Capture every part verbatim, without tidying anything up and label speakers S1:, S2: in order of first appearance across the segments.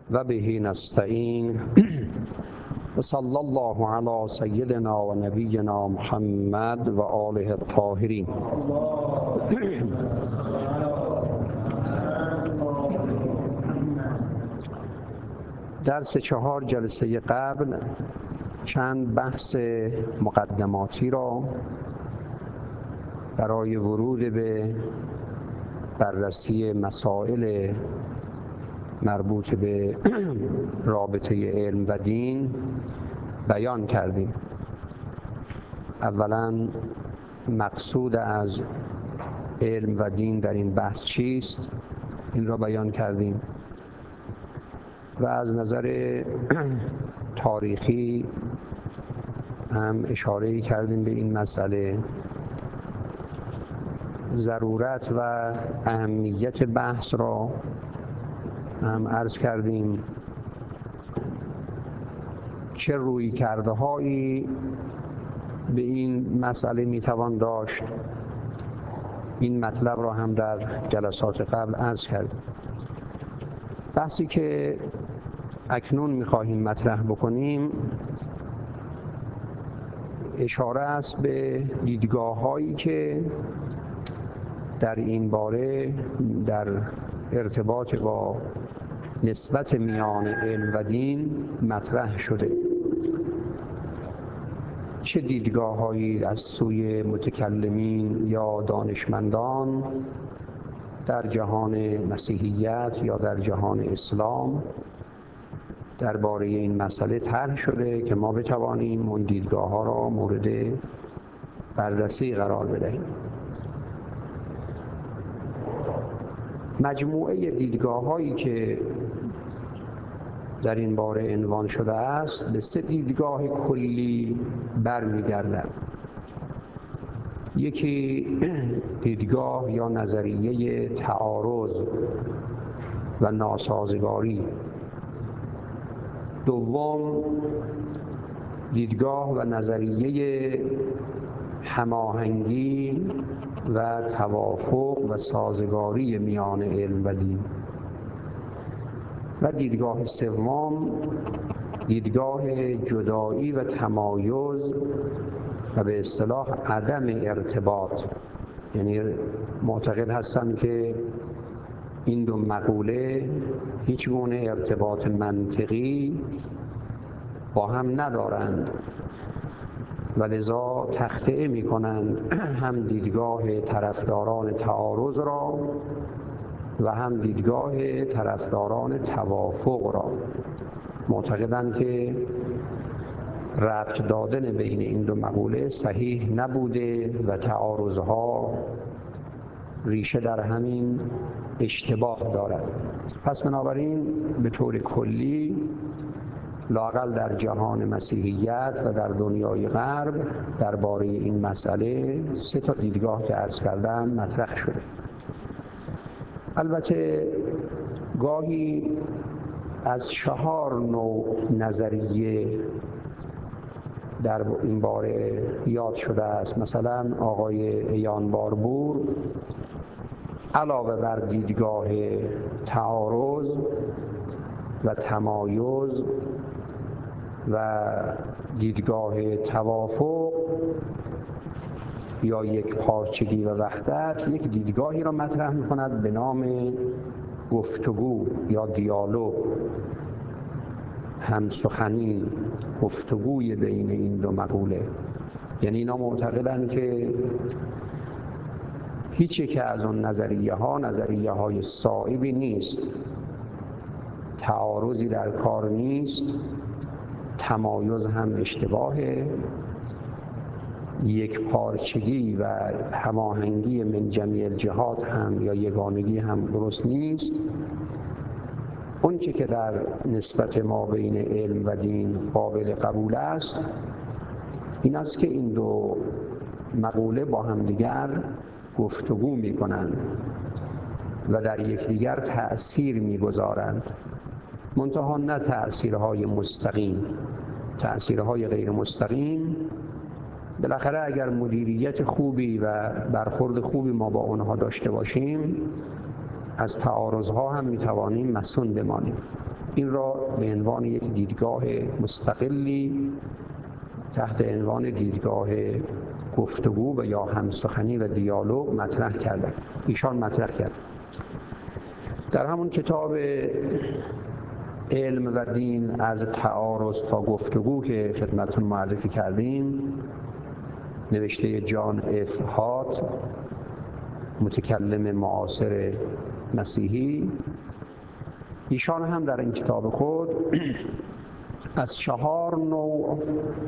S1: و به نستعین و صلی الله علی سیدنا و نبینا محمد و آله الطاهرین. درس چهار جلسه قبل چند بحث مقدماتی را برای ورود به بررسی مسائل مربوط به رابطه علم و دین بیان کردیم. اولا مقصود از علم و دین در این بحث چیست؟ این را بیان کردیم و از نظر تاریخی هم اشاره کردیم به این مسئله. ضرورت و اهمیت بحث را هم عرض کردیم. چه روی کرده هایی به این مسئله میتوان داشت، این مطلب را هم در جلسات قبل عرض کردیم. بحثی که اکنون میخواهیم مطرح بکنیم اشاره است به دیدگاه هایی که در این باره در ارتباط با نسبت میان علم و دین مطرح شده. چه دیدگاه‌هایی از سوی متکلمین یا دانشمندان در جهان مسیحیت یا در جهان اسلام درباره این مسئله طرح شده که ما بتوانیم اون دیدگاه‌ها را مورد بررسی قرار بدهیم. مجموعه دیدگاه‌هایی که در این باره عنوان شده است به سه دیدگاه کلی برمیگردد. یکی دیدگاه یا نظریه تعارض و ناسازگاری، دوم دیدگاه و نظریه هماهنگی و توافق و سازگاری میان علم و دین، و دیدگاه سوم دیدگاه جدایی و تمایز و به اصطلاح عدم ارتباط، یعنی معتقد هستند که این دو مقوله هیچ گونه ارتباط منطقی با هم ندارند و لذا تخطئه می کنند هم دیدگاه طرفداران تعارض را و هم دیدگاه طرفداران توافق را. معتقدند که ربط دادن بین این دو مقوله صحیح نبوده و تعارضها ریشه در همین اشتباه دارد. پس بنابراین به طور کلی لااقل در جهان مسیحیت و در دنیای غرب درباره این مسئله سه تا دیدگاه که عرض کردم مطرح شده. البته گاهی از چهار نوع نظریه در این باره یاد شده است. مثلا آقای عیان باربور علاوه بر دیدگاه تعارض و تمایز و دیدگاه توافق یا یک پارچگی و وحدت، یک دیدگاهی را مطرح می‌کند به نام گفتگو یا دیالوگ، همسخنی، گفتگوی بین این دو مقوله. یعنی اینا معتقدند که هیچ یک از اون نظریه ها نظریه های صائبی نیست، تعارضی در کار نیست، تمایز هم اشتباهه، یک پارچگی و هماهنگی من جمیع الجهات هم یا یگانگی هم درست نیست. اون چه که در نسبت ما بین علم و دین قابل قبول است این است که این دو مقوله با هم دیگر گفتگو می کنند و در یکدیگر تأثیر می گذارند، منتها نه تأثیرهای مستقیم، تأثیرهای غیر مستقیم. بالاخره اگر مدیریت خوبی و برخورد خوبی ما با آنها داشته باشیم از تعارضها هم میتوانیم مصون بمانیم. این را به عنوان یک دیدگاه مستقلی تحت عنوان دیدگاه گفتگو و یا همسخنی و دیالوگ مطرح کردن. ایشان مطرح کرد در همون کتاب علم و دین از تعارض تا گفتگو که خدمتتون معرفی کردیم، نوشته جان اف هات، متکلم معاصر مسیحی، ایشان هم در این کتاب خود از چهار نوع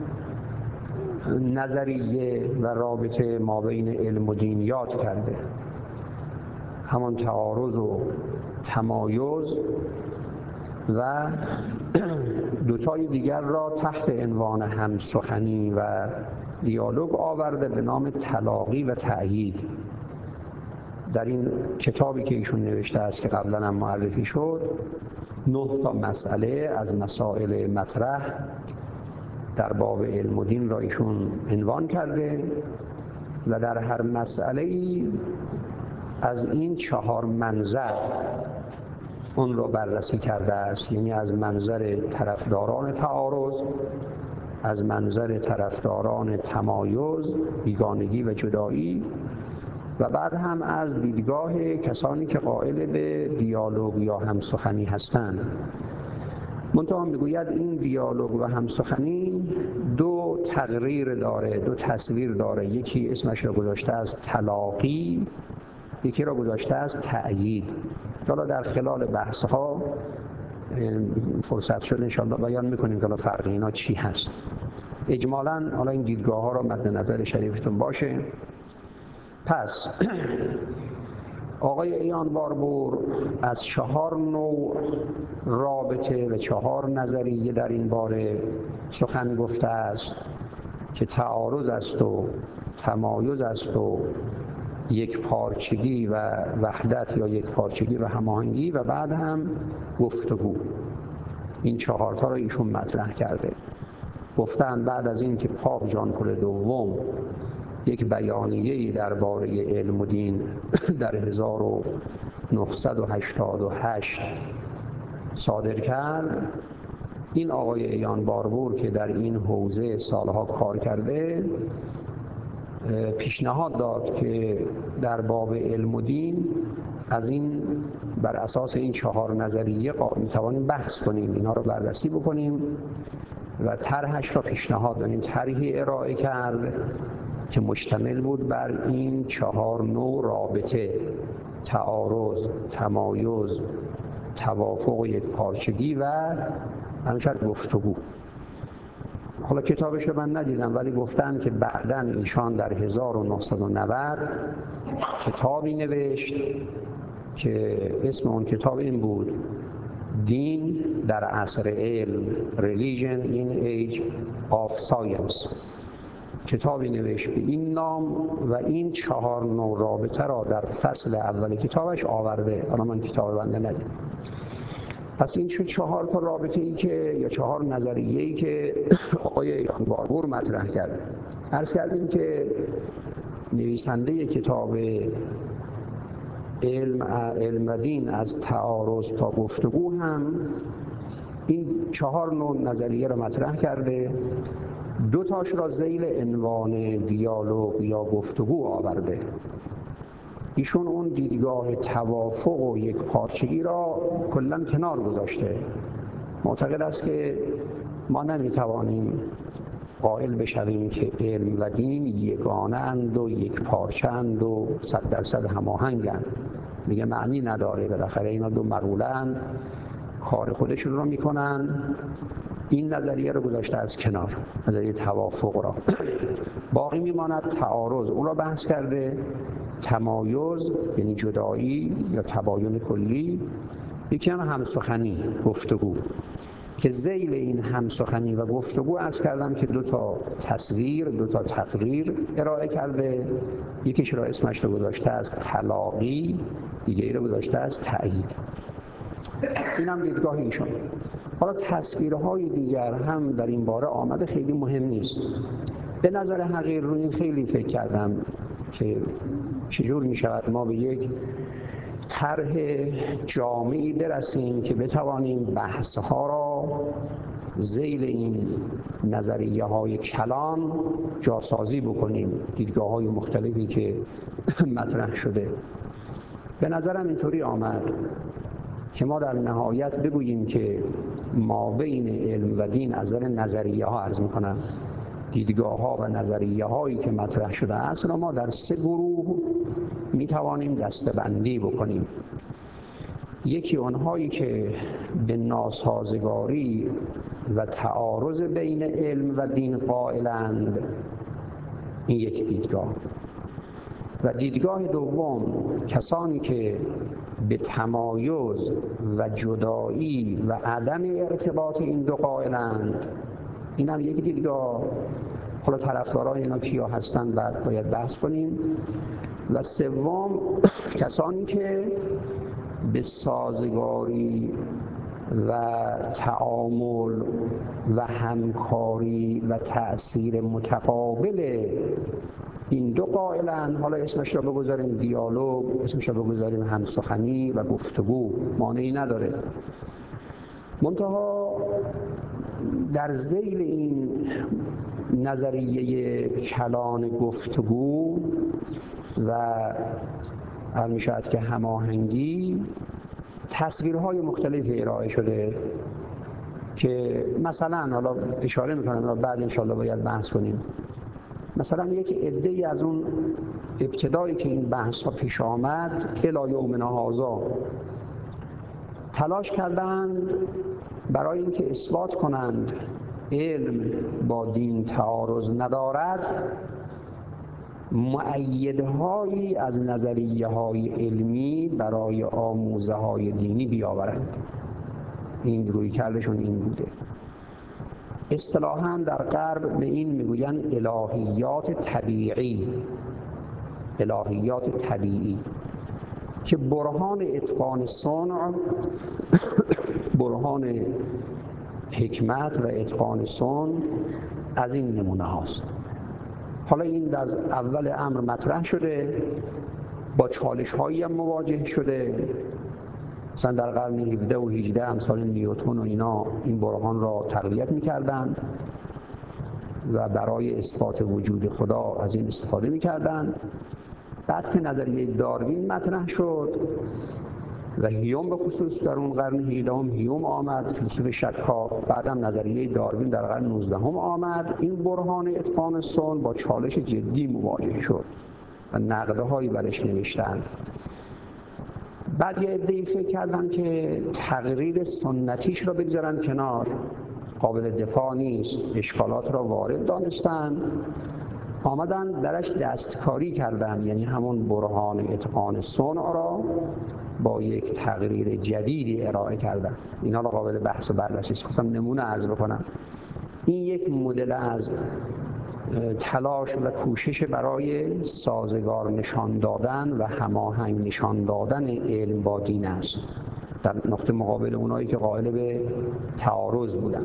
S1: نظریه و رابطه ما بین علم و دین یاد کرده. همان تعارض و تمایز و دوتای دیگر را تحت عنوان همسخنی و دیالوگ آورده به نام تلاقی و تأیید. در این کتابی که ایشون نوشته است که قبلا هم معرفی شد، نه تا مسئله از مسائل مطرح در باب علم و دین را ایشون عنوان کرده و در هر مسئله ای از این چهار منظر اون را بررسی کرده است. یعنی از منظر طرفداران تعارض، از منظر طرفداران تمایز، بیگانگی و جدایی، و بعد هم از دیدگاه کسانی که قائل به دیالوگ یا همسخنی هستند. منتها میگوید این دیالوگ و همسخنی دو تقریر داره، دو تصویر داره. یکی اسمش را گذاشته از تلاقی، یکی را گذاشته از تأیید. حالا در خلال بحث ها فرصت شد انشاءالله بیان میکنیم که فرق اینا چی هست. اجمالاً حالا این دیدگاه ها را مد نظر شریفتون باشه. پس آقای عیان باربور از چهار نوع رابطه و چهار نظریه در این باره سخن گفته است که تعارض است و تمایز است و یک پارچگی و وحدت یا یک پارچگی و هماهنگی و بعد هم گفتگو. این چهار تا را ایشون مطرح کرده. گفتن بعد از این که پاپ ژان پل دوم یک بیانیه‌ای درباره علم و دین در هزار و نهصد و هشتاد و هشت صادر کرد، این آقای عیان باربور که در این حوزه سالها کار کرده پیشنهاد داد که در باب علم و دین از این بر اساس این چهار نظریه میتوانیم بحث کنیم، اینا رو بررسی بکنیم و طرحش را پیشنهاد داد. این طرحی ارائه کرد که مشتمل بود بر این چهار نوع رابطه: تعارض، تمایز، توافق و یک پارچگی و همچنین گفتگو. حالا کتابش رو من ندیدم ولی گفتن که بعداً ایشان در هزار و نهصد و نود کتابی نوشت که اسم اون کتاب این بود: دین در عصر علم، Religion in Age of Science. کتابی نوشت به این نام و این چهار نوع رابطه را در فصل اول کتابش آورده. حالا من کتاب بنده ندیدم. پس این شد چهار تا رابطه ای که یا چهار نظریه ای که آقای عیان باربور مطرح کرده. عرض کردیم که نویسنده کتاب علم علم و دین از تعارض تا گفتگو هم این چهار نوع نظریه را مطرح کرده. دو تاش را ذیل عنوان دیالوگ یا گفتگو آورده. ایشون اون دیدگاه توافق و یک پارچگی را کلاً کنار گذاشته. معتقد است که ما نمیتوانیم قائل بشویم که علم و دین یگانه اند و یک پارچه اند و صد درصد هماهنگند. میگه معنی نداره، بالاخره اینا دو مقوله اند، کار خودشون رو میکنن. این نظریه رو گذاشته از کنار، نظریه توافق را. باقی میماند تعارض، اون را بحث کرده. تمایز یعنی جدایی یا تباین کلی. یکی هم همسخنی، گفتگو، که ذیل این همسخنی و گفتگو عرض کردم که دو تا تصویر، دو تا تقریر ارائه کرده. یکیش را اسمش رو گذاشته از تلاقی، دیگری رو گذاشته از تأیید. این هم دیدگاه ایشون. حالا تصویرهای دیگر هم در این باره آمده، خیلی مهم نیست. به نظر حقیر رو این خیلی فکر کردم که چجور می شود ما به یک طرح جامعی برسیم که بتوانیم بحث‌ها را ذیل این نظریه های کلان جاسازی بکنیم، دیدگاه های مختلفی که مطرح شده. به نظرم اینطوری آمد که ما در نهایت بگوییم که ما بین علم و دین از نظر نظریه ها عرض میکنم دیدگاه ها و نظریه هایی که مطرح شده است را ما در سه گروه میتوانیم دسته‌بندی بکنیم. یکی اونهایی که به ناسازگاری و تعارض بین علم و دین قائلند، این یک دیدگاه. و دیدگاه دوم کسانی که به تمایز و جدایی و عدم ارتباط این دو قائلند، این هم یک دیدگاه. حالا طرفداران اینا کیا هستن بعد باید بحث کنیم. و سوم کسانی که به سازگاری و تعامل و همکاری و تأثیر متقابل این دو قائلن. حالا اسمش رو بگذاریم دیالوگ، اسمش رو بگذاریم همسخنی و گفتگو، مانعی نداره. منتها در ذیل این نظریه کلان گفتگو و هر میشود که هماهنگی تصویرهای مختلفی ارائه شده که مثلا حالا اشاره میکنم بعد انشاءالله باید بحث کنیم. مثلا یک عده‌ای از اون ابتدایی که این بحث ها پیش آمد الی یومنا هذا تلاش کردند برای اینکه اثبات کنند علم با دین تعارض ندارد، مؤیدهایی از نظریه های علمی برای آموزه های دینی بیاورند. این روی کردشون این بوده. اصطلاحاً در غرب به این میگویند الهیات طبیعی، الهیات طبیعی که برهان اتقان صنع، برهان حکمت و اتقان صنع از این نمونه هاست. حالا این در اول امر مطرح شده، با چالش هایی هم مواجه شده. مثلا در قرن هفدهم و هجدهم امثال نیوتن و اینا این برهان را تقویت می‌کردند و برای اثبات وجود خدا از این استفاده می‌کردند. بعد که نظریه داروین مطرح شد و هیوم به خصوص در اون قرن هجدهم هیوم آمد، فیلسوف شکاک، بعدم نظریه داروین در قرن نوزدهم آمد، این برهان اتقان صنع با چالش جدی مواجه شد و نقدهایی برش نوشتند. بعد یه عده‌ای فکر کردن که تقریر سنتیش را بگذارن کنار، قابل دفاع نیست، اشکالات را وارد دانستن، آمدن درش دستکاری کردن، یعنی همون برهان اتقان صنع را با یک تقریر جدیدی ارائه کردن. اینا را قابل بحث و بررسی است. خواستم نمونه عرض بکنم. این یک مدل از تلاش و کوشش برای سازگار نشان دادن و هماهنگ نشان دادن علم با دین است، در نقطه مقابل اونایی که قائل به تعارض بودن.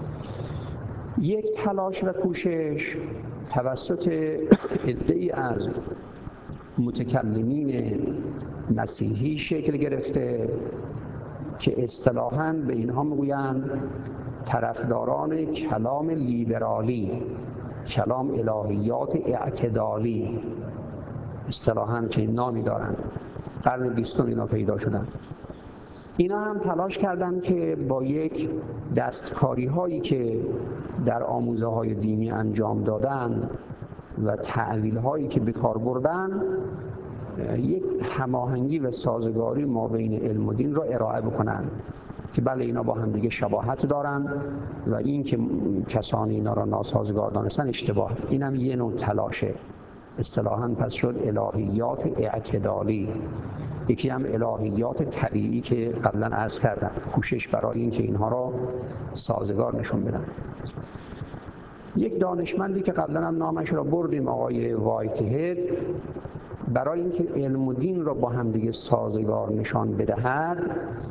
S1: یک تلاش و کوشش توسط عده‌ای از متکلمین مسیحی شکل گرفته که اصطلاحاً به اینها میگویند طرفداران کلام لیبرالی، کلام الهیات اعتدالی، اصطلاحاً چنین نامی دارند. قرن بیستم اینا پیدا شدن. اینا هم تلاش کردند که با یک دستکاری هایی که در آموزه های دینی انجام دادن و تعویل هایی که به کار بردن یک هماهنگی و سازگاری ما بین علم و دین را ارائه بکنن که بله اینا با هم دیگه شباهت دارن و این که کسانی اینا را ناسازگار دانستن اشتباه. اینم یه نوع تلاشه. اصطلاحاً پس شد الهیات اعتدالی. یکی هم الهیات طبیعی که قبلا عرض کردم، کوشش برای این که اینها را سازگار نشون بدن. یک دانشمندی که قبلا هم نامش را بردیم، آقای وایت هد، برای اینکه علم و دین را با هم دیگه سازگار نشان بدهد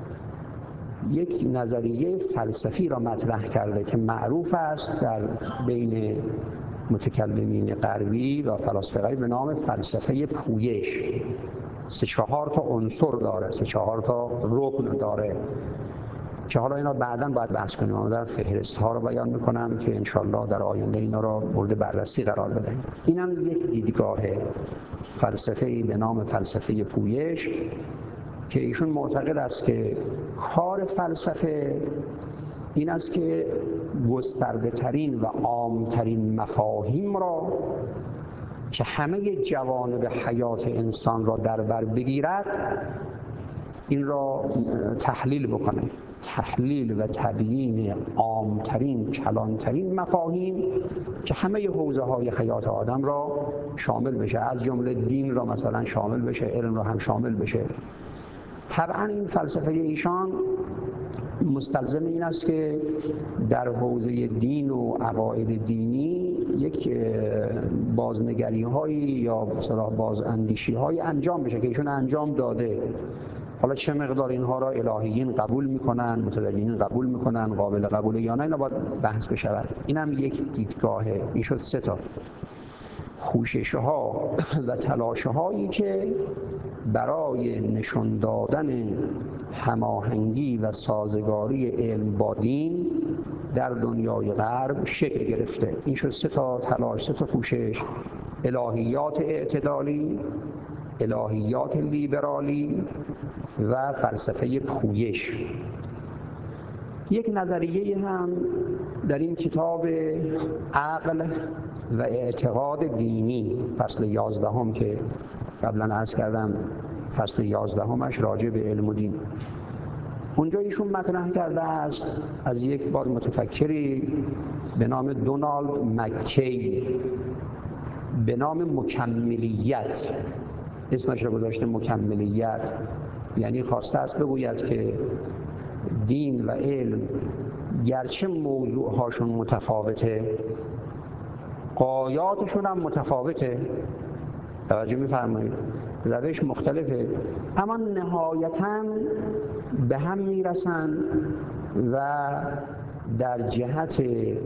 S1: یک نظریه فلسفی را مطرح کرده که معروف است در بین متکلمین غربی و فلاسفه غربی به نام فلسفه پویش. سه چهار تا عنصر داره، سه چهار تا رکن داره که حالا اینا بعداً باید بحث کنیم. من در فهرست ها رو بیان میکنم که انشالله در آینده اینا رو مورد بررسی قرار بدهیم. این هم یک دیدگاه فلسفه‌ای به نام فلسفه پویش که ایشون معتقد است که کار فلسفه این است که گسترده ترین و عام ترین مفاهیم را که همه جوانب حیات انسان را در بر بگیرد این را تحلیل بکنه، تحلیل و تبیین عامترین کلانترین مفاهیم که همه حوزه های حیات آدم را شامل بشه، از جمله دین را مثلا شامل بشه، علم را هم شامل بشه. طبعا این فلسفه ایشان مستلزم این است که در حوزه دین و عقاید دینی یک بازنگری هایی یا مثلا بازاندیشی های انجام بشه که ایشون انجام داده. حالا چه مقدار اینها را الهیین قبول میکنن، متدینین قبول میکنن، قابل قبول یا نه، اینا باید بحث بشود. این هم یک دیدگاهه. این شد سه تا کوشش ها و تلاش هایی که برای نشان دادن هماهنگی و سازگاری علم با دین در دنیای غرب شکل گرفته. این شد سه تا تلاش، سه تا کوشش: الهیات اعتدالی، الهیات لیبرالی و فلسفه پویش. یک نظریه هم در این کتاب عقل و اعتقاد دینی فصل یازدهم که قبلا عرض کردم فصل یازدهمش راجع به علم و دین، اونجا ایشون مطرح کرده است از یک باز متفکری به نام دونالد مکی به نام مکملیت. اسمش رو گذاشته مکملیت، یعنی خواسته است بگوید که دین و علم گرچه موضوعهاشون متفاوته، غایاتشون هم متفاوته، توجه می‌فرمایید، روش مختلفه، اما نهایتاً به هم میرسن و در جهت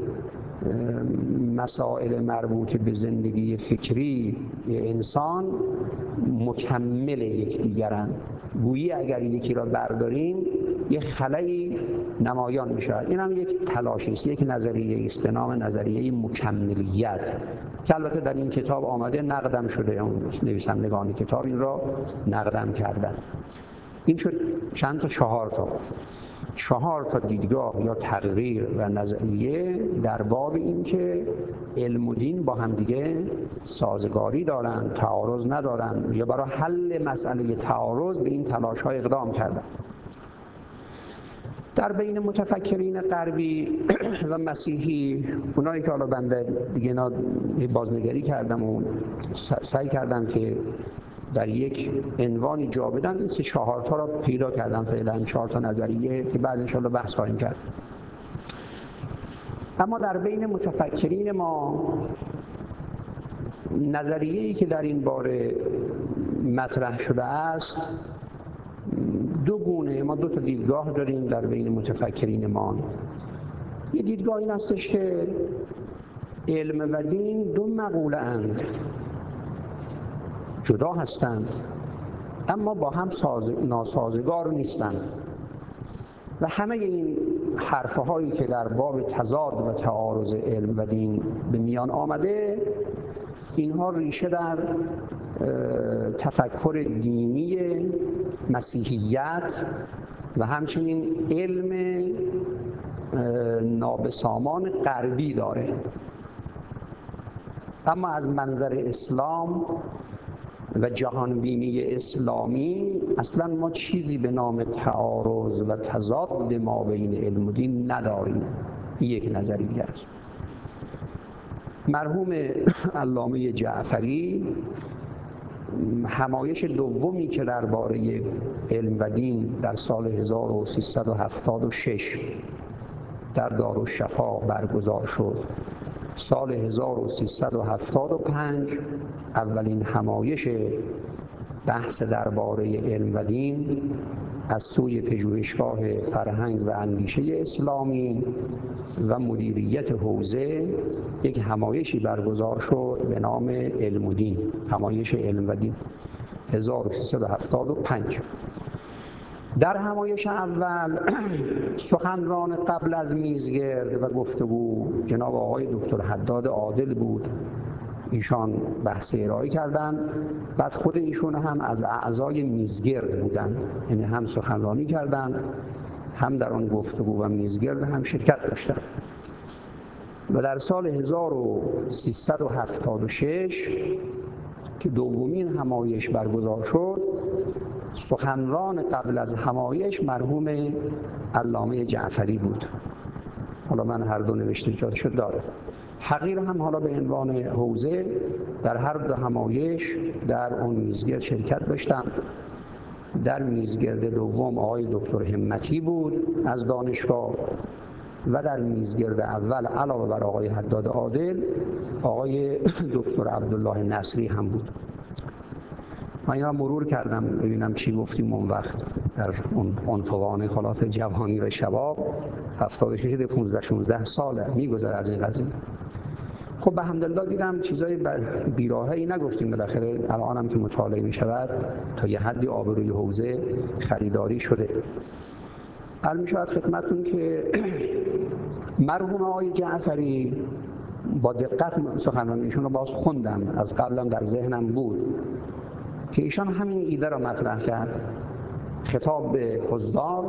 S1: مسائل مربوط به زندگی فکری انسان مکمل یکدیگرن. گویی اگر یکی را برداریم یه خلایی نمایان میشه. این هم یک تلاشی است، یک نظریه است به نام نظریه مکملیت که البته در این کتاب آمده، نقدم شده، اون نویسندگان کتاب این را نقدم کردن. این شد چند تا؟ چهار تا چهار تا دیدگاه یا تقریر و نظریه در باب این که علم و دین با هم دیگه سازگاری دارن، تعارض ندارن، یا برای حل مسئله تعارض به این تلاش های اقدام کردن. در بین متفکرین غربی و مسیحی، اونایی که حالا بنده دیگه اینا بازنگری کردم و سعی کردم که در یک عنوانی جا بدم، این سه چهار تا را پیدا کردم، فعلا چهار تا نظریه که بعد انشاءالله بحث خواهیم کرد. اما در بین متفکرین ما نظریه‌ای که در این باره مطرح شده است دو گونه، ما دو تا دیدگاه داریم در بین متفکرین ما. یه دیدگاه این هستش که علم و دین دو مقوله اند، جدا هستند اما با هم ساز... ناسازگار نیستند و همه این حرفه هایی که در باب تضاد و تعارض علم و دین به میان آمده، اینها ریشه در تفکر دینی مسیحیت و همچنین علم نابسامان غربی داره. اما از منظر اسلام و جهانبینی اسلامی اصلا ما چیزی به نام تعارض و تضاد ما بین علم و دین نداریم. یک نظریه است. مرحوم علامه جعفری همایش دومی که درباره علم و دین در سال هزار و سیصد و هفتاد و شش در دارالشفا برگزار شد، سال هزار و سیصد و هفتاد و پنج اولین همایش بحث درباره علم و دین از سوی پژوهشگاه فرهنگ و اندیشه اسلامی و مدیریت حوزه یک همایشی برگزار شد به نام علم و دین، همایش علم و دین. هزار و سیصد و هفتاد و پنج. در همایش اول سخنران قبل از میزگرد و گفتگو جناب آقای دکتر حداد عادل بود. ایشان بحث ارائه کردند. بعد خود ایشون هم از اعضای میزگرد بودند، یعنی هم سخنرانی کردند هم در آن گفتگو و میزگرد هم شرکت داشتند. و در سال هزار و سیصد و هفتاد و شش که دومین همایش برگزار شد، سخنران قبل از همایش مرحوم علامه جعفری بود. حالا من هر دو نوشته جاتشو داره. حقیر هم حالا به عنوان حوزه در هر دو همایش در اون میزگرد شرکت داشتم. در میزگرد دوم آقای دکتر همتی بود از دانشگاه و در میزگرد اول علاوه بر آقای حداد عادل آقای دکتر عبدالله نصری هم بود. من اینا مرور کردم ببینم چی گفتیم اون وقت در اون عنفوان خلاص جوانی و شباب. هفتاد و شش پانزده شانزده ساله میگذره از این قضیه. خب به حمدالله دیدم چیزای بیراهه‌ای نگفتیم. بالاخره الانم که مطالعه می شود تا یه حدی آبروی حوزه خریداری شده. عرض می شود خدمتتون که مرحوم آقای جعفری با دقت سخنرانی ایشون رو باز خوندم، از قبلم در ذهنم بود که ایشان همین ایده را مطرح کرد، خطاب به حضار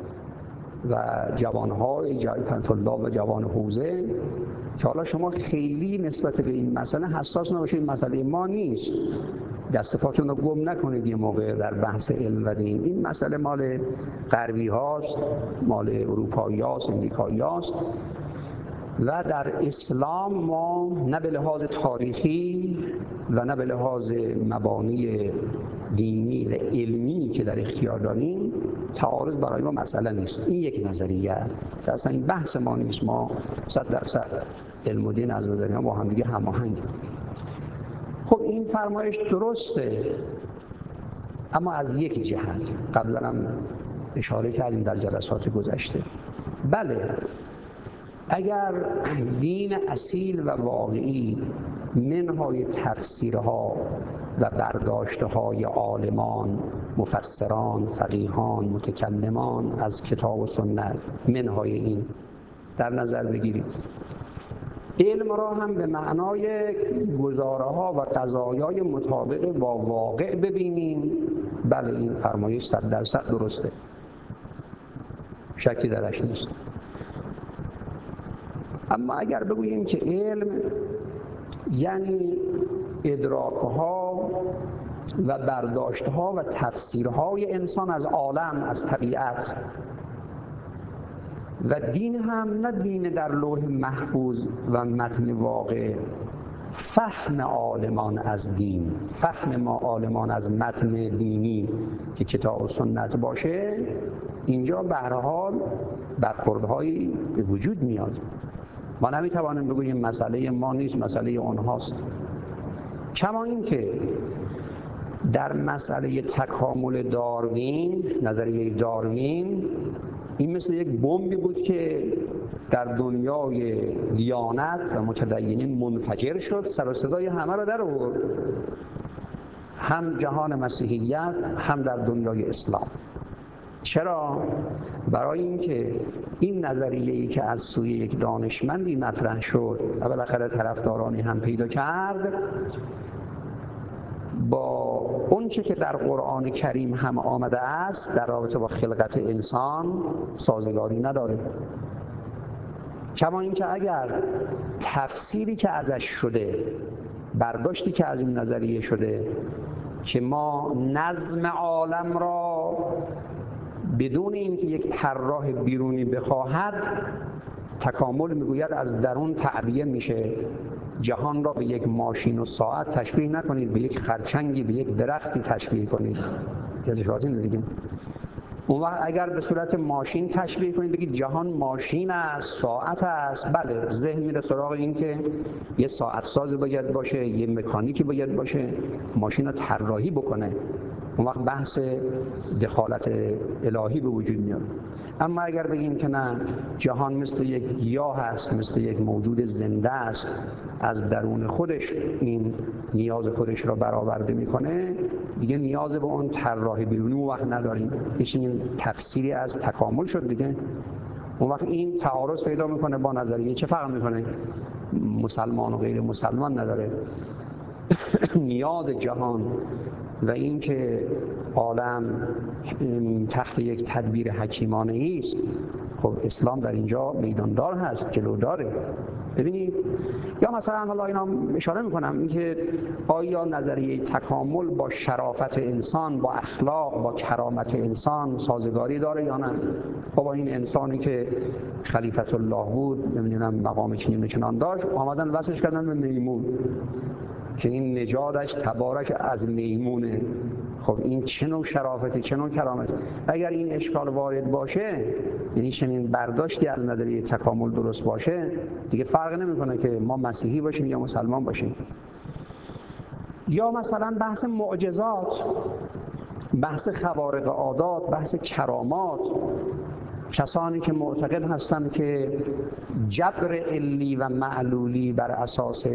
S1: و جوانهای طلاب و جوان حوزه که حالا شما خیلی نسبت به این مسئله حساس نباشید، این مسئله ما نیست، دست پاتون رو گم نکنید یه موقع در بحث علم و دین. این مسئله مال غربی هاست، مال اروپایی هاست، امریکایی هاست و در اسلام ما نه به لحاظ تاریخی و نه به لحاظ مبانی دینی و علمی که در اختیار داریم تعارض برای ما مسئله نیست. این یک نظریه که اصلا این بحث ما نیست. ما صد درصد علم و دین از نظریه با هم دیگه هماهنگ. خب این فرمایش درسته، اما از یک جهت قبلا هم اشاره کردیم در جلسات گذشته. بله، اگر دین اصیل و واقعی منهای تفسیرها و برداشتهای عالمان، مفسران، فقیهان، متکلمان از کتاب و سنت منهای این در نظر بگیرید، علم را هم به معنای گزاره‌ها و قضایای مطابق با واقع ببینیم، بله این فرمایش صد درصد درسته، شکی درش نیست. اما اگر بگوییم که علم یعنی ادراک‌ها و برداشت‌ها و تفسیرهای انسان از عالم، از طبیعت، و دین هم نه دین در لوح محفوظ و متن واقع، فهم عالمان از دین، فهم ما عالمان از متن دینی که کتاب و سنت باشه، اینجا به هر حال برخوردهایی به وجود میاد. ما نمیتوانیم بگوییم مسئله ما نیست، مسئله اونهاست. کما این که در مسئله تکامل داروین، نظریه داروین، این مثل یک بمبی بود که در دنیای دیانت و متدینین منفجر شد، سر و صدای همه را در آورد، هم جهان مسیحیت هم در دنیای اسلام. چرا؟ برای اینکه این نظریه‌ای که از سوی یک دانشمندی مطرح شد و بالاخره طرفدارانی هم پیدا کرد، با اون چه که در قرآن کریم هم آمده است در رابطه با خلقت انسان سازگاری نداره. کما اینکه اگر تفسیری که ازش شده، برداشتی که از این نظریه شده که ما نظم عالم را بدون اینکه یک طراح بیرونی بخواهد، تکامل میگوید از درون تعبیه میشه، جهان را به یک ماشین و ساعت تشبیه نکنید، به یک خرچنگی، به یک درختی تشبیه کنید. یادشاتین دیگه. اون وقت اگر به صورت ماشین تشبیه کنید، بگید جهان ماشین است، ساعت است، بله ذهن میره سراغ این که یه ساعت ساز باید باشه، یه مکانیکی باید باشه، ماشین رو طراحی بکنه. اون وقت بحث دخالت الهی به وجود میاد. اما اگر بگیم که نه، جهان مثل یک گیاه است، مثل یک موجود زنده است، از درون خودش این نیاز خودش را برآورده میکنه، دیگه نیاز به اون طراح بیرونی اون وقت نداریم. هیچ این تفسیری از تکامل شد دیگه. اون وقت این تعارض پیدا میکنه با نظریه. چه فرق میکنه؟ مسلمان و غیر مسلمان نداره. نیاز جهان و این که عالم تحت یک تدبیر حکیمانه است، خب اسلام در اینجا میداندار هست، جلوداره. ببینید، یا مثلا حالا اینا اشاره میکنم این که آیا نظریه تکامل با شرافت انسان، با اخلاق، با کرامت انسان سازگاری داره یا نه؟ با این انسانی که خلیفت الله بود، نمیدونم مقام چنین چنان داشت، آمدن وصلش کردن به میمون که این نژادش تبارک از میمونه. خب این چه نوع شرافتی، چه نوع کرامتی؟ اگر این اشکال وارد باشه، یعنی چنین برداشتی از نظریه تکامل درست باشه، دیگه فرق نمیکنه که ما مسیحی باشیم یا مسلمان باشیم. یا مثلا بحث معجزات، بحث خوارق عادات، بحث کرامات. کسانی که معتقد هستند که جبر علی و معلولی بر اساس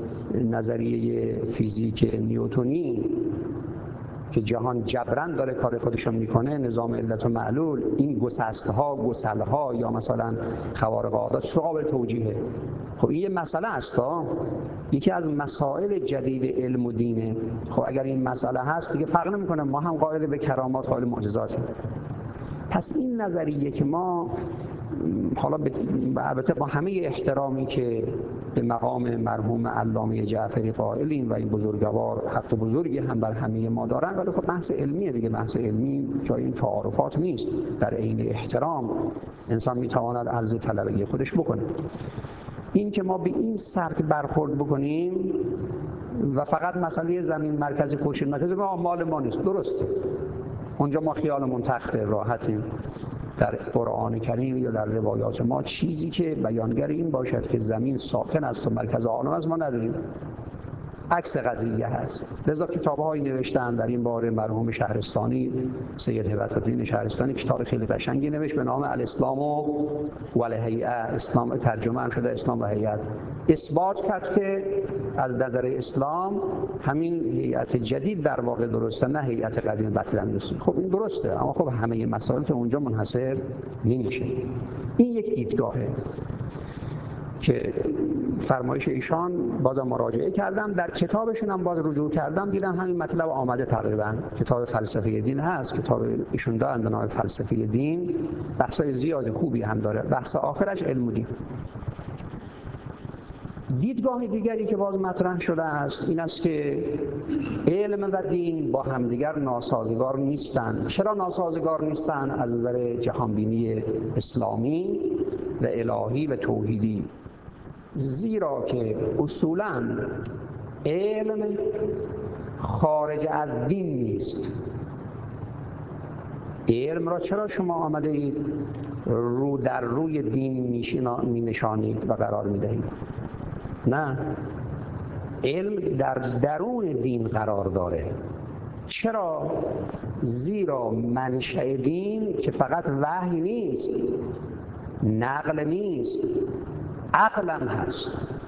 S1: نظریه فیزیک نیوتنی که جهان جبران داره کار خودشون میکنه، نظام علت و معلول، این گسستها، گسلها یا مثلا خوارق عادات قابل توجیهه. خب این یه مسئله است، یکی از مسائل جدید علم و دینه. خب اگر این مسئله هست دیگه فرق نمیکنه، ما هم قائل به کرامات، قائل معجزاتیم. پس این نظریه که ما حالا البته با همه احترامی که به مقام مرحوم علامه جعفری قائلیم و این بزرگوار حق بزرگی هم بر همه ما دارن، ولی خب بحث علمیه دیگه. بحث علمی جای این تعارفات نیست. در عین احترام انسان میتواند عرض طلبگی خودش بکنه. این که ما به این سبک برخورد بکنیم و فقط مسئله زمین مرکزی، خورشید مرکزی ما مال ما نیست، درسته. اونجا ما خیالمون تخت راحتیم. در قرآن کریم یا در روایات ما چیزی که بیانگر این باشد که زمین ساکن است و مرکز عالم است ما نداریم. عکس قضیه هست. لذا کتاب‌هایی نوشتن در این باره. مرحوم شهرستانی، سید هیبت‌الدین شهرستانی، کتاب خیلی قشنگی نوشت به نام الاسلام و الهیئه. اسلام ترجمه هم شده اسلام و هیئت. اثبات کرد که از نظر اسلام همین هیئت جدید در واقع درسته، نه هیئت قدیم باطلا درسته. خب این درسته، اما خب همه مسائل که اونجا منحصر نمیشه. این یک دیدگاهه که فرمایش ایشان بازم مراجعه کردم، در کتابشون هم باز رجوع کردم، دیدم همین مطلب آمده. تقریبا کتاب فلسفه دین هست، کتاب ایشون دارن به نام فلسفه دین، بحثای زیاد خوبی هم داره. بحث آخرش علم و دین. دیدگاه دیگری که باز مطرح شده است این است که علم و دین با همدیگر ناسازگار نیستند. چرا ناسازگار نیستند؟ از نظر جهانبینی اسلامی و الهی و توحیدی. زیرا که اصولاً علم خارج از دین نیست. علم را چرا شما آمده اید رو در روی دین می نشانید و قرار می دهید؟ نه، علم در درون دین قرار داره. چرا؟ زیرا منشأ دین که فقط وحی نیست، نقل نیست، عقلم هست.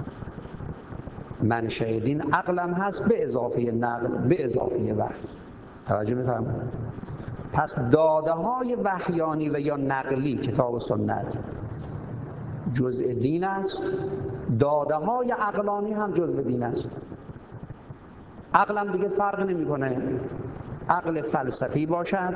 S1: منشأ دین عقلم هست به اضافه نقل، به اضافه وحی. توجه می‌فرمایید؟ پس داده های وحیانی و یا نقلی، کتاب و سنت، جزء دین است. داده های عقلانی هم جزء دین است. عقلم دیگه فرق نمی‌کنه، عقل فلسفی باشد،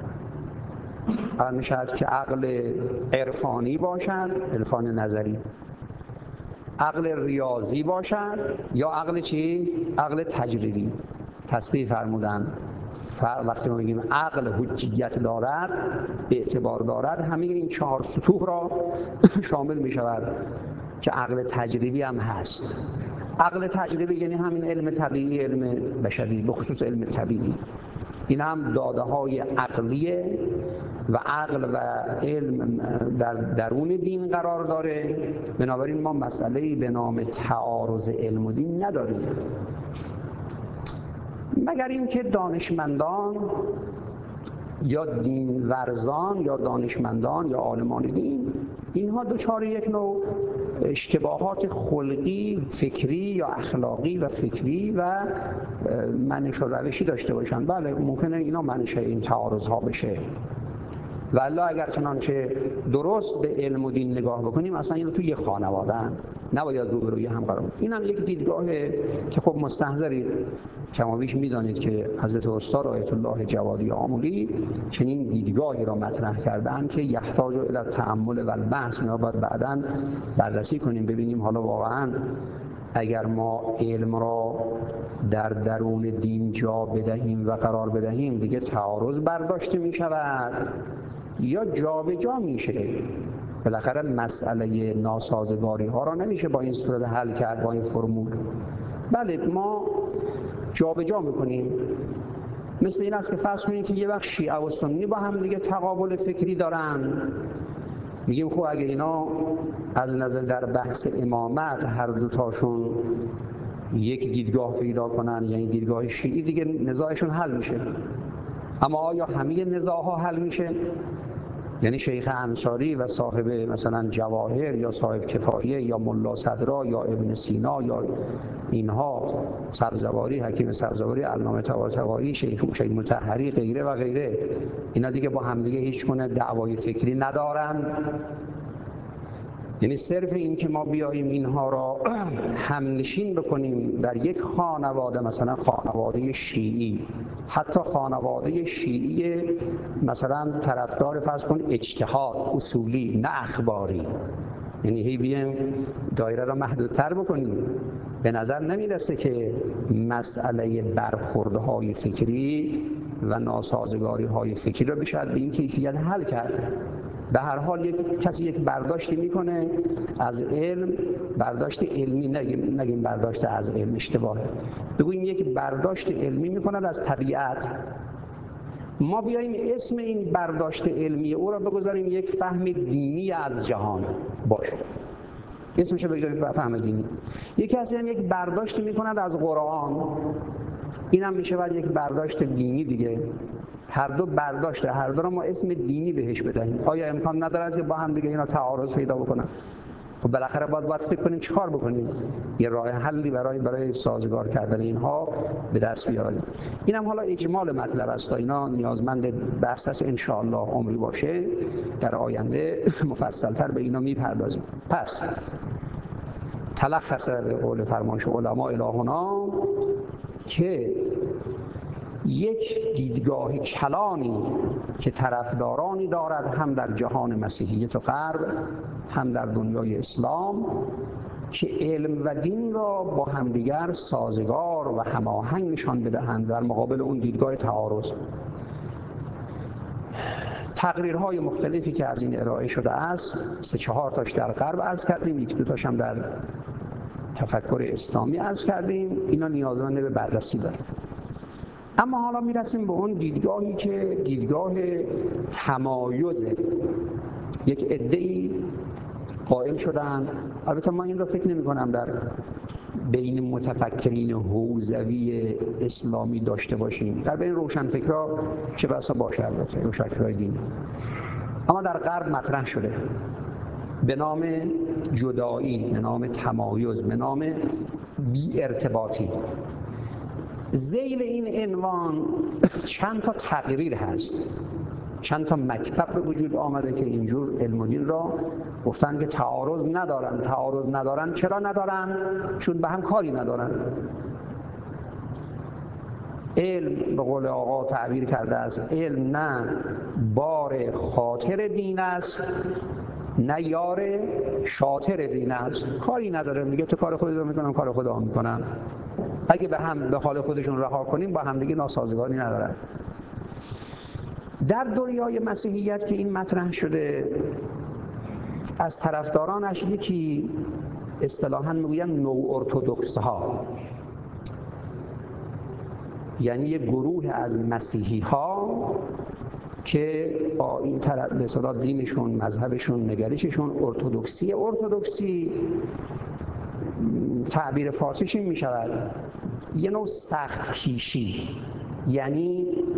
S1: میشد که عقل عرفانی باشد، عرفان نظری، عقل ریاضی باشد یا عقل چی؟ عقل تجربی. تصریح فرمودن وقتی ما میگیم عقل حجیت دارد، اعتبار دارد، همه این چهار سطوح را شامل می شود که عقل تجربی هم هست. عقل تجربی یعنی همین علم طبیعی، علم بشری، به خصوص علم طبیعی. این هم داده های عقلیه و عقل و علم در درون دین قرار داره. بنابراین ما مسئله‌ای به نام تعارض علم و دین نداریم، مگر اینکه دانشمندان یا دین ورزان یا دانشمندان یا عالمان دین، اینها دچار یک نوع اشتباهات خلقی، فکری یا اخلاقی و فکری و منش و روشی داشته باشن. بله ممکنه اینا منش این تعارض ها بشه، والله اگر چنانچه درست به علم و دین نگاه بکنیم اصلا اینا تو یه خانواده ان، نباید روبروی هم قرار بدیم. این هم یک دیدگاهه که خب مستحضرید، کما بیش میدانید که حضرت استاد آیت الله جوادی آملی چنین دیدگاهی را مطرح کردن که یحتاج الی تأمل و البحث. اینا باید بعداً بررسی کنیم ببینیم حالا واقعاً اگر ما علم را در درون دین جا بدهیم و قرار بدهیم دیگه تعارض برداشته می شود یا جا به جا میشه. بالاخره مسئله ناسازگاری ها را نمیشه با این صورت حل کرد، با این فرمول. بله ما جا به جا میکنیم. مثل این است که فرض کنید که یه وقت شیعه و سنی با هم دیگه تقابل فکری دارن، میگیم خب اگه اینا از نظر در بحث امامت هر دو تاشون یک دیدگاه پیدا کنن، یعنی دیدگاه شیعی، دیگه نزاعشون حل میشه. اما آیا همه نزاعها حل میشه؟ یعنی شیخ انصاری و صاحب مثلا جواهر یا صاحب کفایه یا ملا صدرا یا ابن سینا یا اینها، سبزواری، حکیم سبزواری، علامه طباطبایی، شیخ شیخ مطهری، غیره و غیره، اینا دیگه با همدیگه هیچ گونه دعوای فکری ندارند. یعنی صرف این که ما بیاییم اینها را همنشین بکنیم در یک خانواده، مثلا خانواده شیعی، حتی خانواده شیعی مثلا طرفدار فرض کن اجتهاد اصولی نه اخباری، یعنی هی بیایم دایره را محدودتر بکنیم، به نظر نمیرسه که مسئله برخوردهای فکری و ناسازگاری های فکری را بشه به این کیفیت حل کرد. به هر حال یک کسی یک برداشتی میکنه از علم، برداشت علمی، نگیم نگیم برداشت از علم، اشتباهه، بگوییم یک برداشت علمی میکنه از طبیعت. ما بیاییم اسم این برداشت علمی او را بگذاریم یک فهم دینی از جهان باشه، اسمش رو بگذاریم فهم دینی. یک کسی هم یک برداشتی میکنه از قرآن، این هم میشه بعد یک برداشت دینی دیگه. هر دو برداشت، هر دو رو ما اسم دینی بهش بدهیم. آیا امکان ندارد که با هم دیگه اینا تعارض پیدا بکنن؟ خب بالاخره باید باید فکر کنیم چیکار بکنیم، یه راه حلی برای برای سازگار کردن اینها به دست بیاریم. اینم حالا اجمال مطلب است، اینا نیازمند بحث است، ان شاء الله عمری باشه در آینده مفصل‌تر به اینا میپردازیم. پس تلخص به قول فرمایش علما الهنا که یک دیدگاه کلانی که طرفدارانی دارد هم در جهان مسیحیت و غرب هم در دنیای اسلام، که علم و دین را با همدیگر سازگار و هماهنگ نشان بدهند در مقابل اون دیدگاه تعارض. تقریرهای مختلفی که از این ارائه شده است، سه چهار تاش در غرب عرض کردیم، یک دو تاش هم در تفکر اسلامی عرض کردیم، اینا نیازمند به بررسی داره. اما حالا میرسیم به اون دیدگاهی که دیدگاه تمایزه. یک عده‌ای قائل شدن، البته ما این رو فکر نمی کنم در بین متفکرین حوزوی اسلامی داشته باشیم، در بین روشنفکرها چه بسا باشه، البته روشنفکرهای دینی، اما در غرب مطرح شده به نام جدایی، به نام تمایز، به نام بی ارتباطی. ذیل این عنوان چند تا تقریر هست، چند تا مکتب به وجود آمده که اینجور علم و دین را گفتن که تعارض ندارن. تعارض ندارن چرا ندارن؟ چون به هم کاری ندارن. علم به قول آقا تعبیر کرده است، علم نه بار خاطر دین است نه یار شاطر دین است. کاری نداره، میگه تو کار خودت رو میکنم، کار خودم میکنم. اگه به هم به حال خودشون رها کنیم با هم دیگه ناسازگاری ندارن. در دنیای مسیحیت که این مطرح شده، از طرفدارانش یکی اصطلاحاً میگوین نو ارتدوکس ها، یعنی یک گروه از مسیحی ها که با این طرف به اصطلاح دینشون، مذهبشون، نگرششون ارتدوکسی. ارتدوکسی تعبیر فارسیش این می شود یه نوع سخت کیشی، یعنی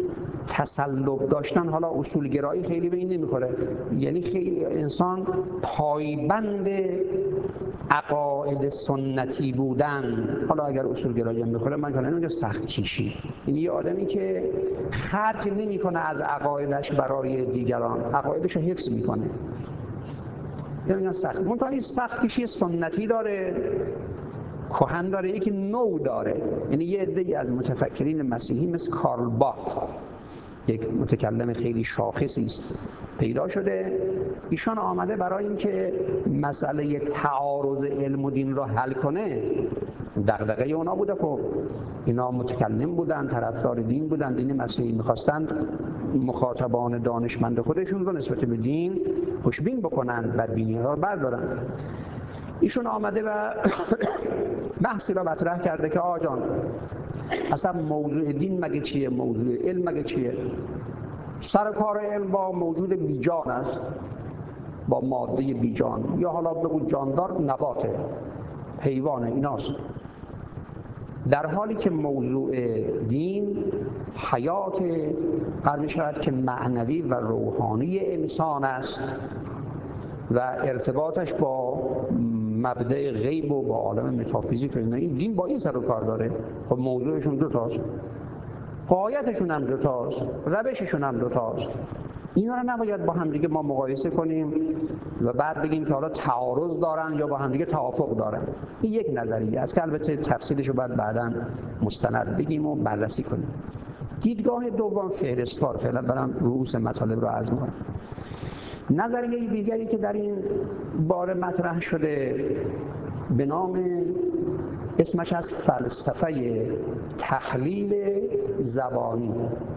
S1: تسلط داشتن، حالا اصولگرایی خیلی به این نمیخوره، یعنی خیلی انسان پایبند عقاید سنتی بودن، حالا اگر اصولگرایی هم بخوره من کنم اینجا سخت کیشی، یعنی یه آدمی که خرج نمیکنه از عقایدش برای دیگران، عقایدش رو حفظ میکنه، یعنی سخت. منتها این سخت کشی سنتی داره، کهن داره، یکی نو داره. یعنی یه عده‌ای از متفکرین مسیحی مثل کارل باخ، یک متکلم خیلی شاخصی است، پیدا شده، ایشان آمده برای اینکه مسئله تعارض علم و دین را حل کنه. دغدغه اونا بوده، خب اینا متکلم بودن، طرفدار دین بودن، دین مسیحی، می‌خواستن مخاطبان دانشمند خودشون رو نسبت به دین خوشبین بکنن، بدبینی‌ها رو بردارن. ایشون آمده و بحثی را مطرح کرده که آقا جان اصلا موضوع دین مگه چیه، موضوع علم مگه چیه؟ سر کار علم با موجود بیجان است، با ماده بیجان، یا حالا بگو جاندار، نباته، حیوانه، ایناست. در حالی که موضوع دین حیات قرار شود که معنوی و روحانی انسان است و ارتباطش با مبدأ غیب و با عالم متافیزیک، این دین با این سر و کار داره. خب موضوعشون دو تاست، غایتشون هم دو تاست، روششون هم دو تاست. اینا رو نباید با هم دیگه ما مقایسه کنیم و بعد بگیم که حالا تعارض دارن یا با هم دیگه توافق دارن. این یک نظریه است که البته تفصیلش رو باید بعداً مستند بگیم و بررسی کنیم. دیدگاه دوم فهرستوار، فعلا برام رؤوس مطالب رو عرض می‌کنم. نظریه دیگری که در این باره مطرح شده به نام، اسمش از فلسفه تحلیل زبانی.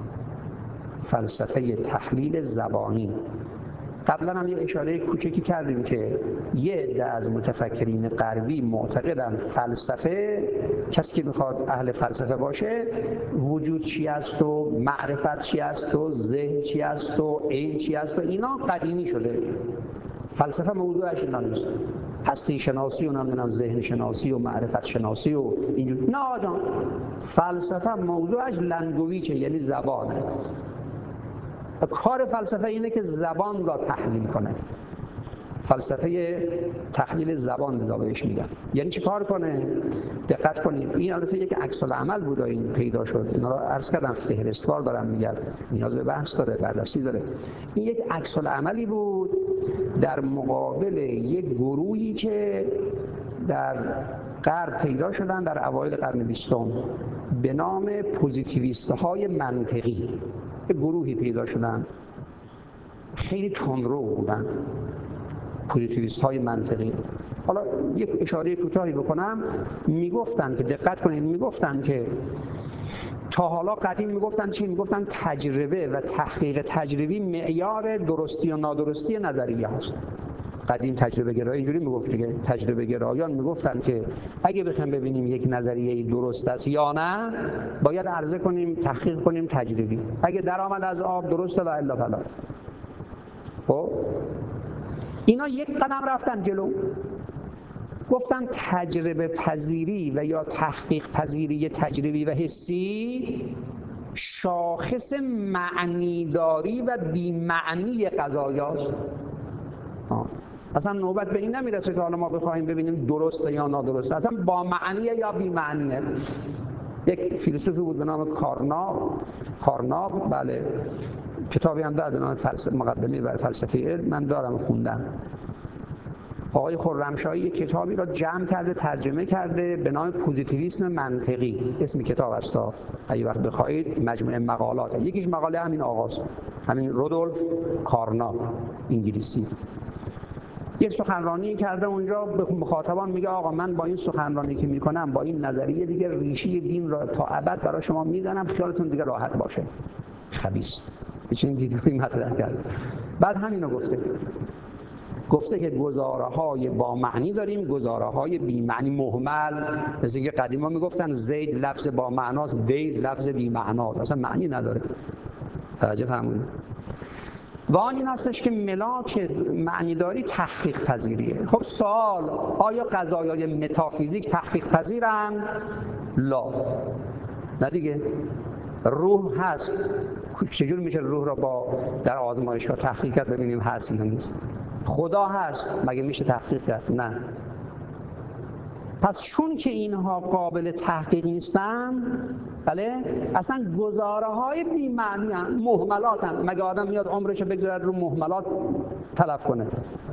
S1: فلسفه تحلیل زبانی. قبلا هم یه اشاره کوچکی کردیم که یه عده از متفکرین غربی معتقدن فلسفه، کسی که میخواد اهل فلسفه باشه، وجود چی است و معرفت چی است و ذهن چی است و علم چی است و اینا قدیمی شده. فلسفه موضوعش اینا نیست. هستی شناسی و نمیدونم ذهن شناسی و معرفت شناسی و اینجور. نه آجان، فلسفه موضوعش لنگویچه، یعنی زبانه. کار فلسفه اینه که زبان را تحلیل کنه. فلسفه تحلیل زبان لذا بهش میگن. یعنی چی کار کنه؟ دقت کنید، این البته یک عکس العمل بود این پیدا شد. اینا رو عرض کردم فهرستوار دارم میگم، نیاز به بحث داره، بررسی داره. این یک عکس العملی بود در مقابل یک گروهی که در غرب پیدا شدن در اوایل قرن بیستم به نام پوزیتیویست‌های منطقی. یک گروهی پیدا شدن، خیلی تندرو بودن، پوزیتیویست‌های منطقی. حالا یک اشاره کوتاهی بکنم، میگفتن که دقت کنید، میگفتن که تا حالا قدیم میگفتن چی؟ میگفتن تجربه و تحقیق تجربی معیار درستی و نادرستی نظریه هست. قدیم تجربه گرایی اینجوری میگفت دیگه. تجربه گرایان میگفتن که اگه بخوایم ببینیم یک نظریه درست است یا نه، باید عرضه کنیم، تحقیق کنیم تجربی. اگه درآمد از آب درسته و الا فلا. خب اینا یک قدم رفتن جلو، گفتن تجربه پذیری و یا تحقیق پذیری تجربی و حسی شاخص معنیداری و بی‌معنی قضایاست. اصلا نوبت به این نمیرسه که حالا ما بخوایم ببینیم درسته یا نادرسته، اصلا با معنیه یا بی معنیه. یک فیلسوفی بود به نام کارناب، کارناب بله، کتابی هم داره به نام فلسفه، مقدمه بر فلسفه علم، من دارم خوندم. آقای خرمشاهی یک کتابی را جمع کرده، ترجمه کرده به نام پوزیتیویسم منطقی، اسم کتاب است. اگه وقت بخواید مجموعه مقالات، یکیش مقاله همین آقاست، همین رودولف کارناب، انگلیسی. یک سخنرانی کرده اونجا به مخاطبان میگه آقا من با این سخنرانی که میکنم، با این نظریه دیگه ریشه دین را تا ابد برای شما میزنم، خیالتون دیگه راحت باشه. خبیث. چنین دیدگاهی مطرح کرد. بعد همینو گفته. گفته که گزاره‌های با معنی داریم، گزاره‌های بی معنی مهمل. مثل که قدیما میگفتن زید لفظ با معناست، دید لفظ بی معناست، اصلا معنی نداره. توجه فرمودید؟ و آن این هستش که ملاک معنیداری تحقیق پذیریه. خب سوال، آیا قضایای متافیزیک تحقیق پذیرند؟ لا. نه دیگه. روح هست، چجور میشه روح را با در آزمایشگاه تحقیق کرد ببینیم هست یا نیست؟ خدا هست، مگه میشه تحقیق کرد؟ نه. پس چون که اینها قابل تحقیق نیستن، بله، اصلا گزاره های بی معنی هستن، مهملات هستن. مگه آدم میاد عمرش رو بگذارد رو مهملات تلف کنه؟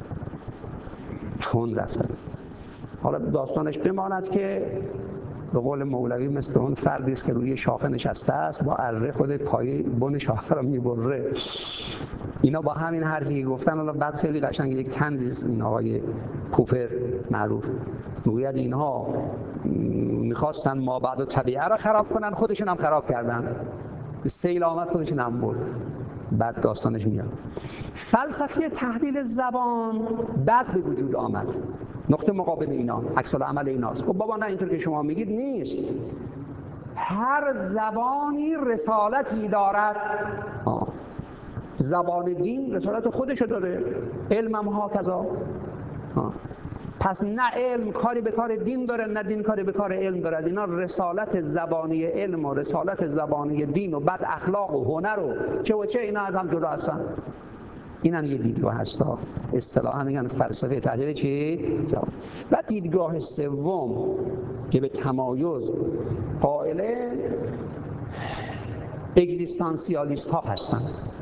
S1: تون رفتن. حالا داستانش بماند که به قول مولوی مثل اون فردی است که روی شاخه نشسته است، با اره خود پای بن شاخه رو میبره. اینا با همین حرفی که گفتن، حالا بعد خیلی قشنگ یک طنزی این آقای پوپر معروف میگوید اینها میخواستن ما بعد طبیعه را خراب کنن، خودشون هم خراب کردن. سیل آمد خودشون هم برد. بعد داستانش میاد. فلسفه تحلیل زبان بعد به وجود آمد. نقطه مقابل اینا، عکس العمل ایناست. خب بابا نه، اینطور که شما میگید نیست. هر زبانی رسالتی دارد. آه. زبان دین رسالت خودشو داره، علم هم ها کذا. پس نه علم کاری به کار دین داره، نه دین کاری به کار علم داره. اینا رسالت زبانی علم و رسالت زبانی دین و بعد اخلاق و هنر و چه و چه، اینا از هم جدا هستن. این هم یه دیدگاه هستا. اصطلاحا میگن فلسفه تحلیل چی؟ زبان. و دیدگاه سوم که به تمایز قائله اگزیستانسیالیست ها هستن.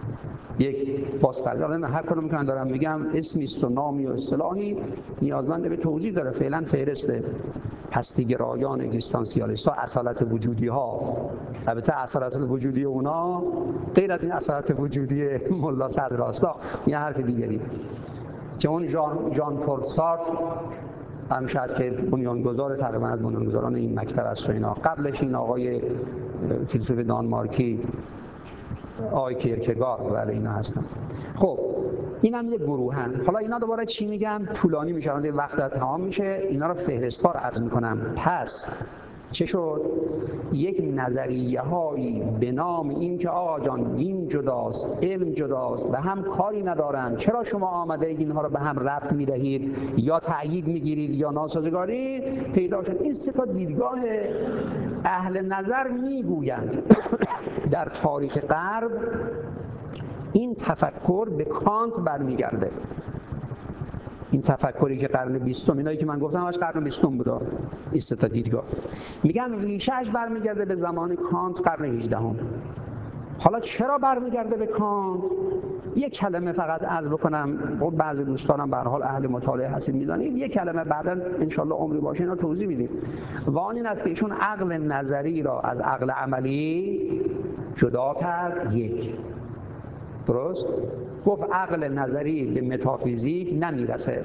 S1: یک بازفرد، الان هر کدوم که من دارم میگم اسمی است و نامی و اصطلاحی نیازمند به توضیح داره. فعلا فهرسته هستیگرایان، اگزیستانسیالیست ها، اصالت وجودی ها. البته اصالت وجودی اونا غیر از این اصالت وجودی ملا صدراستا یه حرف دیگری که اون جان جان پل سارتر هم شاید که بنیانگذار تقریبا از بنیانگذاران این مکتب است و اینا. قبلش این آقای فیلسوف دانمارکی آقای کیرکگارد، ولی اینا هستن. خب این هم یه گروهن. حالا اینا دوباره چی میگن؟ طولانی میشه، اون وقت تمام میشه. اینا رو فهرستوار عرض میکنم. پس چه شد؟ یک نظریه هایی به نام این که آقا جان دین جداست، علم جداست، به هم کاری ندارن، چرا شما آمده اید اینها رو به هم ربط میدهید یا تأیید میگیرید یا ناسازگاری پیدا شد. این سه تا دیدگاه اهل نظر میگویند در تاریخ غرب این تفکر به کانت برمیگرده. این تفکری که قرن بیستم، اینایی که من گفتم همش قرن بیستم بوده، این سه تا دیدگاه میگن ریشه‌اش برمیگرده به زمان کانت، قرن هجدهم. حالا چرا برمیگرده به کانت؟ یک کلمه فقط عرض بکنم، بعضی دوستانم به هر حال اهل مطالعه هستید میدونید، یک کلمه بعداً انشالله عمری باشه اینا توضیح میدیم. و آن این است که ایشون عقل نظری را از عقل عملی جدا کرد. یک، درست؟ گفت عقل نظری به متافیزیک نمیرسه،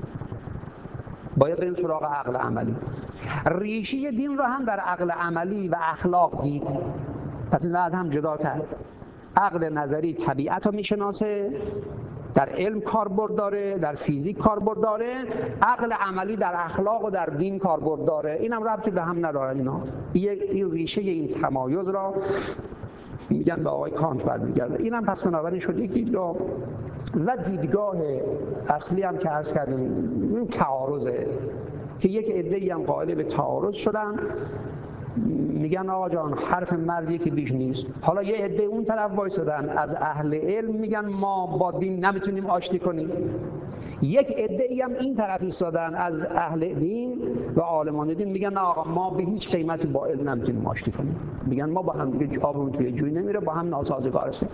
S1: باید بریم سراغ عقل عملی. ریشه دین را هم در عقل عملی و اخلاق دید، پس این را از هم جدا کرد. عقل نظری طبیعت رو میشناسه، در علم کاربرد داره، در فیزیک کاربرد داره، عقل عملی در اخلاق و در دین کاربرد داره. اینم ربطی به هم نداره. اینا این ریشه این تمایز را میگن به آقای کانت برمیگرده. اینم پس بنابراین شد یک دیدگاه. و دیدگاه اصلی هم که عرض کردیم این تعارضه که یک عده‌ای هم قائل به تعارض شدن، میگن آقا جان حرف مردی که بیش نیست. حالا یه عده اون طرف وایسادن از اهل علم میگن ما با دین نمیتونیم آشتی کنیم. یک عده‌ای هم این طرف ایستادن از اهل دین و عالمان دین میگن آقا ما به هیچ قیمتی با علم نمیتونیم آشتی کنیم. میگن ما با هم دیگه آبمون توی جوی نمیره، با هم ناسازگار هستیم.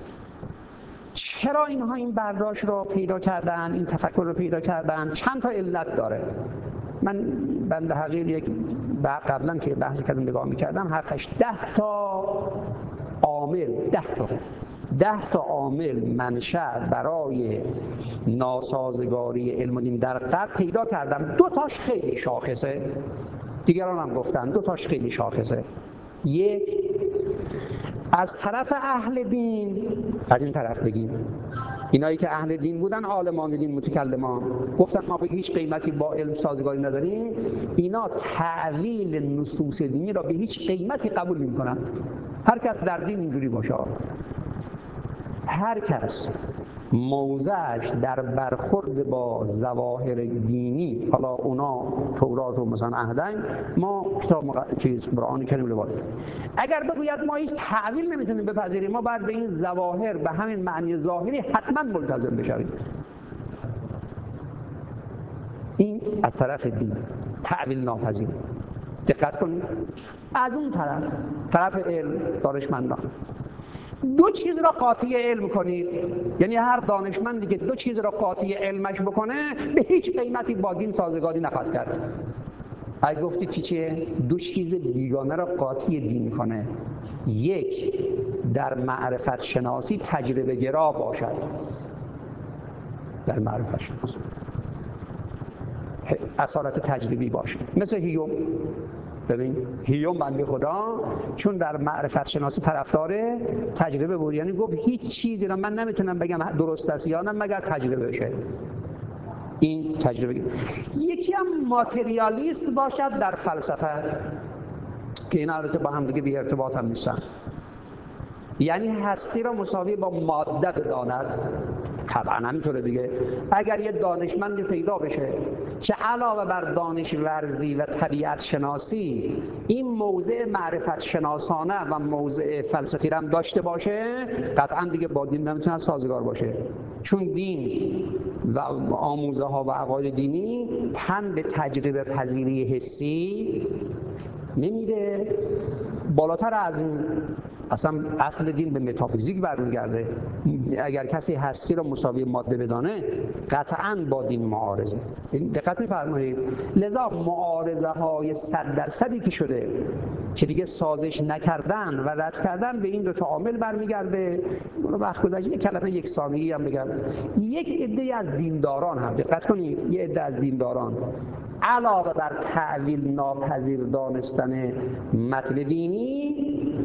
S1: چرا اینها این برداشت رو پیدا کردن، این تفکر رو پیدا کردن؟ چند تا علت داره. من بنده حقیر یک قبلا که بحث کردم نگاه میکردم هفتش ده تا عامل ده تا ده تا عامل منشأ برای ناسازگاری علم و دین در غرب پیدا کردم. دو تاش خیلی شاخصه، دیگران هم گفتن دو تاش خیلی شاخصه. یک، از طرف اهل دین، از این طرف بگیم اینایی که اهل دین بودن، عالمان دین، متکلمان، گفتن ما به هیچ قیمتی با علم سازگاری نداریم. اینا تعویل نصوص دینی را به هیچ قیمتی قبول نمی‌کنن. هر کس در دین اینجوری باشه، هر کس موضعش در برخورد با ظواهر دینی، حالا اونا تورات و مثلا عهدین، ما کتاب مق... چیز قرآن کریم رو باید. اگر بگوید ما هیچ تعویل نمیتونیم بپذیریم، ما باید به این ظواهر به همین معنی ظاهری حتما ملتزم بشویم. این از طرف دین تعویل ناپذیر. دقت کنید. از اون طرف طرف علم، دانشمندان، دو چیز را قاطی علم کنید، یعنی هر دانشمندی که دو چیز را قاطی علمش بکنه به هیچ قیمتی با دین سازگاری نخواهد کرد. اگه گفتی چی چیه؟ دو چیز بیگانه را قاطی دین کنه. یک، در معرفت شناسی تجربه گرا باشد. در معرفت شناسی اصالت تجربی باشه، مثل هیوم. ببین هیوم بنده خدا چون در معرفت شناسی طرفدار تجربه بود، یعنی گفت هیچ چیزی را من نمیتونم بگم درست است یا نه مگر تجربه بشه. این تجربه. یکی هم ماتریالیست باشد در فلسفه، که این البته با هم دیگه بی ارتباط هم نیستن. یعنی هستی را مساوی با ماده بداند. طبعا همینطوره دیگه. اگر یه دانشمندی پیدا بشه که علاوه بر دانش ورزی و طبیعت شناسی این موضع معرفت شناسانه و موضع فلسفی را هم داشته باشه، قطعا دیگه با دین نمیتونه سازگار باشه. چون دین و آموزه ها و عقاید دینی تن به تجربه پذیری حسی نمیده. بالاتر از این اصلا اصل دین به متافیزیک برمیگرده. اگر کسی هستی را مساوی ماده بدانه قطعاً با دین معارضه. دقت می‌فرمایید. لذا معارضه های صد درصدی که شده که دیگه سازش نکردن و رد کردن به این دو تا عامل برمیگرده. اون وقت گذشته یک کلمه یک ثانیه‌ای هم بگم. یک عده از دینداران هم دقت کنید، یک عده از دینداران علاوه بر تعویل ناپذیر دانستن متن دینی،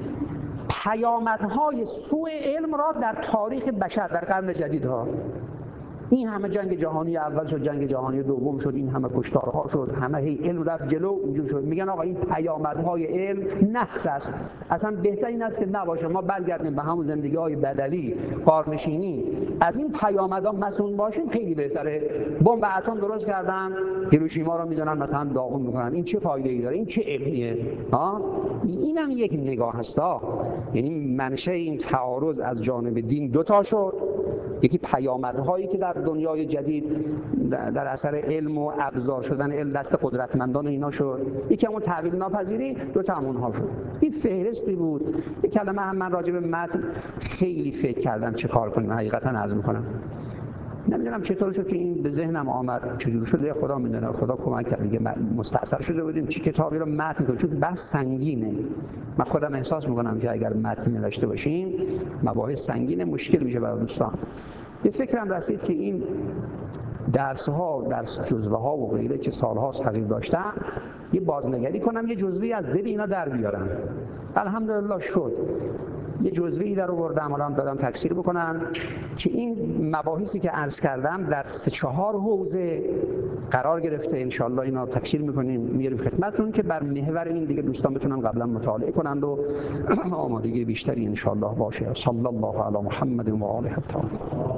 S1: پیامدهای سوء علم را در تاریخ بشر در قرن جدید ها، این همه جنگ جهانی اول شد، جنگ جهانی دوم شد، این همه کشتارها شد، همه هی علم رفت جلو، اینجور شد. میگن آقا این پیامدهای علم نحس است. اصلا بهتر این است که نباشه، ما برگردیم به همون زندگی های بدوی، غارنشینی، از این پیامدها مسئول باشیم، خیلی بهتره. بمب اتم درست کردن، هیروشیما رو میزنن مثلا داغون میکنن، این چه فایده ای داره؟ این چه علمیه؟ ها، اینم یک نگاه هستا. یعنی منشأ این تعارض از جانب دین دو تا شد. یکی پیامدهایی که در دنیای جدید در اثر علم و ابزار شدن علم دست قدرتمندان اینا شد، یکی همون تعویل ناپذیری، دو تا همونها شد. این فهرستی بود. یک کلمه هم من راجع به متن خیلی فکر کردم چه کار کنیم، حقیقتا عرض می‌کنم. نمیدونم چطور شد که این به ذهنم آمد، چجوری شده خدا میدونه، خدا کمک کرد دیگه. مستأثر شده بودیم چه کتابی رو متن کنیم، چون بحث سنگینه. من خودم احساس میکنم که اگر متن نوشته باشیم مباحث سنگینه، مشکل میشه برای دوستان. به فکرم رسید که این درس ها، درس جزوه ها و غیره که سالهاست حقیق داشتم، یه بازنگری کنم، یه جزوی از دل اینا در بیارم. الحمدلله شد. یه جزوه‌ای در آوردم، الان دادم تکثیر بکنن که این مباحثی که عرض کردم در سه چهار حوزه قرار گرفته. انشالله اینا تکثیر میکنیم میاریم خدمتتون که بر محور این دیگه دوستان بتونن قبلا مطالعه کنند و آمادگی بیشتری انشالله باشه. صلی الله علی محمد و آله الطاهرین.